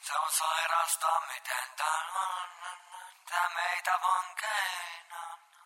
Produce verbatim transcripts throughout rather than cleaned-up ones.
Se on sairasta, miten tää on, tää meitä vankeina.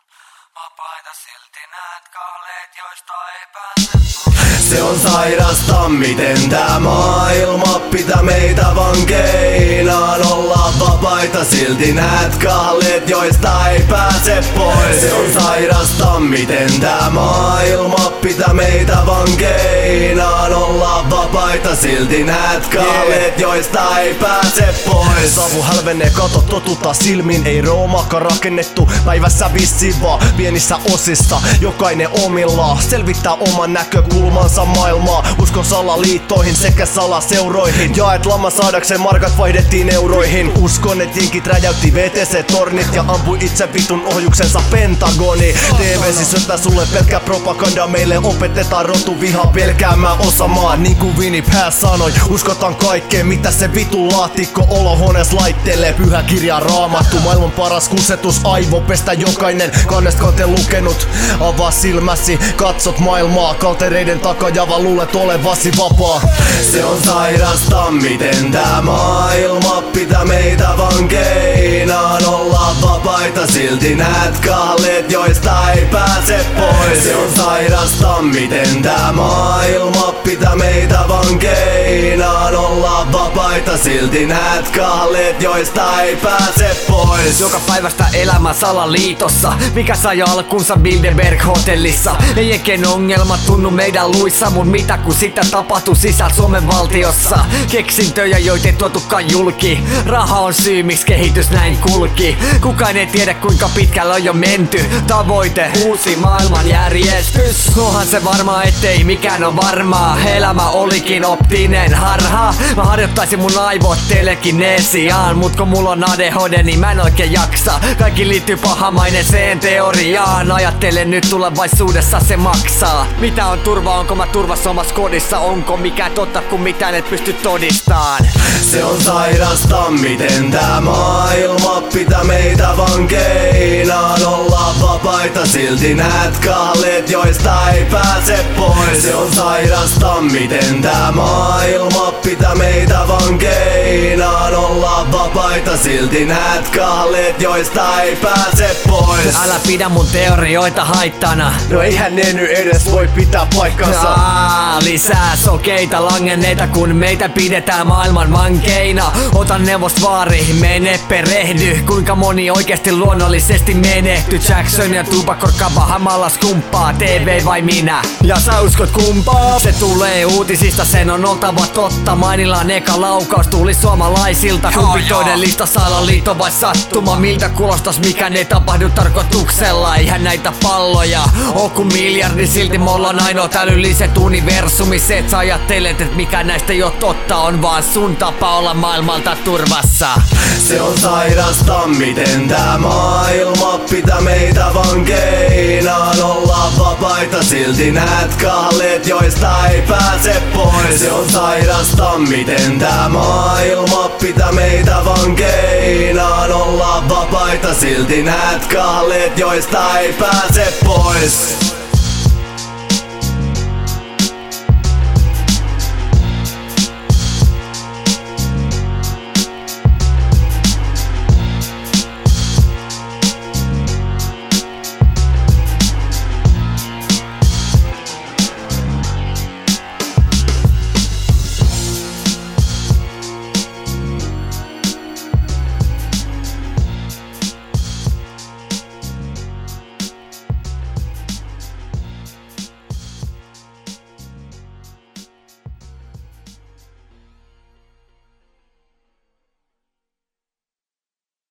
Vapaita silti näet kahleet, joista ei pääse. Se on sairasta, miten tää maailma pitää meitä vankeinaan. Ollaan vapaita, silti näet kahleet, joista ei pääse pois. Se on sairasta, miten tää maailma pitää meitä vankeinaan. Ollaan vapaita, silti näet kahleet, joista ei pääse pois. Savu hälvenee, kato totuta silmin. Ei Roomaakaan rakennettu päivässä vissiin, vaan pienissä osissa. Jokainen omillaan selvittää oman näkökulmansa maailmaa. Uskon salaliittoihin sekä salaseuroihin. Jaet lama saadakseen markat vaihdettiin euroihin. Uskon et jenkit räjäytti V T C-tornit ja ampui itse vitun ohjuksensa Pentagoni. T V sisältää sulle pelkkä propaganda. Meille opetetaan rotu viha pelkäämään osamaa. Niin kuin Winnie Pooh sanoi, uskotaan kaikkeen mitä se vitun laatikko olohuonees laittelee. Pyhä kirja raamattu, maailman paras kusetus. Aivopestä jokainen kannest kanteen lukenut. Avaa silmäsi, katsot maailmaa kaltereiden takaa ja vaan luulet olevasi vapaa. Se on sairasta, miten tää maailma pitää meitä vankeinaan. Ollaan vapaita, silti näet kahleet, joista ei pääse pois. Se on sairasta, miten tää maailma pitää meitä vankeinaan. Ollaan vapaita, silti näet kahleet, joista ei pääse pois. Joka päivästä elämä salaliitossa, mikä sai alkunsa Bilderberg-hotellissa. Ei eken ongelmat tunnu meidän luissa, mun mitä kun sitä tapahtui sisällä Suomen valtiossa. Keksintöjä joita ei tuotukaan julki, raha on syy miksi kehitys näin kulki. Kukaan ei tiedä kuinka pitkällä on jo menty. Tavoite, uusi maailmanjärjestys. Onhan se varmaa ettei mikään on varmaa. Elämä olikin optinen harha. Mä harjoittaisin mun aivot telekinesiaan, mut kun mulla on A D H D niin mä en oikein jaksa. Kaikki liittyy pahamaineeseen teoriaan. Ajattelen nyt tulevaisuudessa se maksaa. Mitä on turva, onko mä turvassa omassa kodissa? Onko mikä totta kun mitään et pysty todistaan? Se on sairasta, miten tää maailma pitää meitä vankeinaan. Ollaan vapaita, silti näet kahleet, joista ei pääse pois. Se on sairasta, miten tää maailma pitää meitä vankeinaan. Ollaan vapaita, silti näet kahleet, joista ei pääse pois. Älä pidä mun teorioita haittana. No eihän ne nyt edes voi pitää paikkansa. Aa, lisää sokeita langenneita kun meitä pidetään maailman vankeina. Ota neuvost vaari, mene perehdy. Kuinka moni oikeesti luonnollisesti menehty? Jackson ja Tupac Bahamalla skumppaa, T V vai minä? Ja sä uskot kumpaa? Se tulee uutisista, sen on oltava totta. Mainillaan eka laukaus tuli suomalaisilta. Kumpi todellista salaliitto vai sattuma? Miltä kuulostas mikään ei tapahdu tarkoituksella? Eihän näitä palloja oo kun miljardi, silti me ollaan ainoat älylliset universumi. Se et sä ajattelet et mikä näistä ei oo totta, on vaan sun tapa olla maailmalta turvassa. Se on sairasta, miten tää maailma pitää meitä vankeinaan. Ollaan vapaita, silti näet kahleet, joista ei pääse pois. Se on sairasta, miten tää maailma pitää meitä vankeinaan. Ollaan vapaita, silti näet kahleet, joista ei pääse pois.